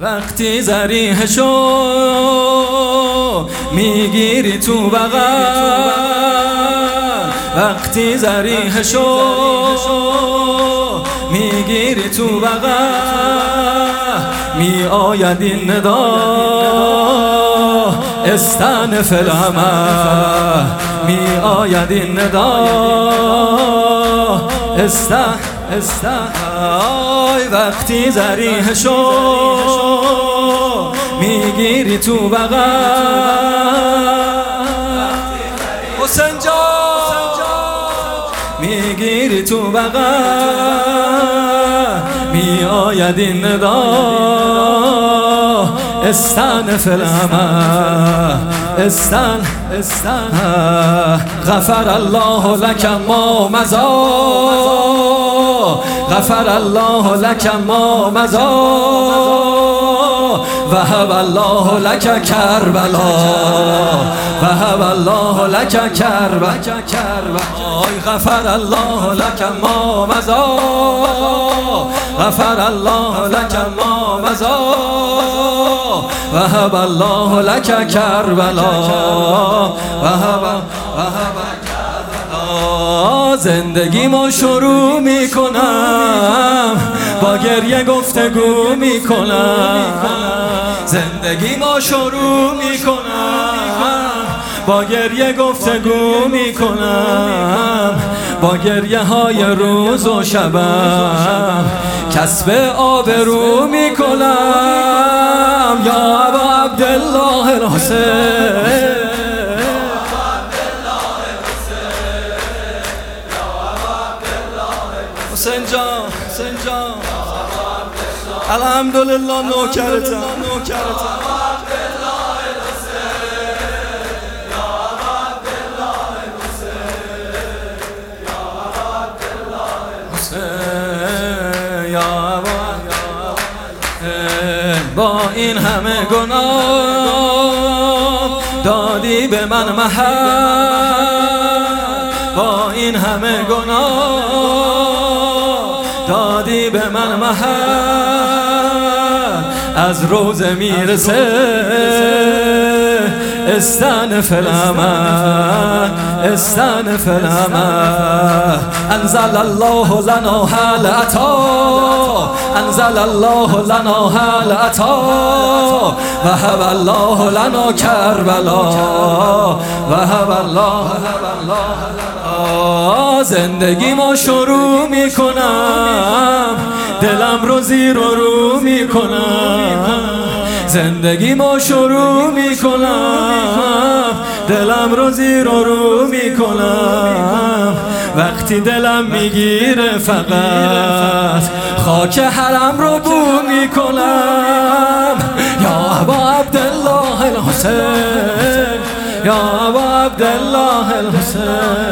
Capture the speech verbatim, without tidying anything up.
وقتی ذریحشو میگیری تو بغل، وقتی ذریحشو میگیری تو بغل، می آید این ندا استأنف العمل، می آید این ندا استأنف استای. وقتی ذریحشو میگیری تو بغل، حسین جان میگیری تو بغل، می آید این ندا استأنف العمل، استأنف استأنف. غفر الله لك ما مضى، غفر الله لك ما مضى، وهب الله لك کربلا، وهب الله لك کربلا. غفر الله لك ما مضى، غفر الله لك ما مضى، وهب الله لك کربلا، وهب وهب کربلا. زندگیمو شروع میکنم، با گریه گفتگو میکنم، زندگیمو شروع میکنم، با گریه گفتگو میکنم، با گریه های روز و شبم کسب آبرو میکنم. یا ابا عبدالله الحسین، حسین جان حسین جان الحمدلله نوکرتم نوکرتم. با این همه گناه دادی به من محل، با این همه گناه دادی به من محل، از روزه میرسه استأنف العمل، استأنف العمل. انزل الله لنا هل عطا، انزل الله لنا هل عطا، وهب الله لنا کربلا، وهب الله لنا. زندگیمو شروع میکنم، دلم رو زیر و رو میکنم، زندگیمو شروع میکنم، دلم رو زیر و رو میکنم. وقتی دلم میگیره فقط خاک حرم رو بو میکنم. یا ابا عبدالله الحسین، یا ابا عبدالله الحسین.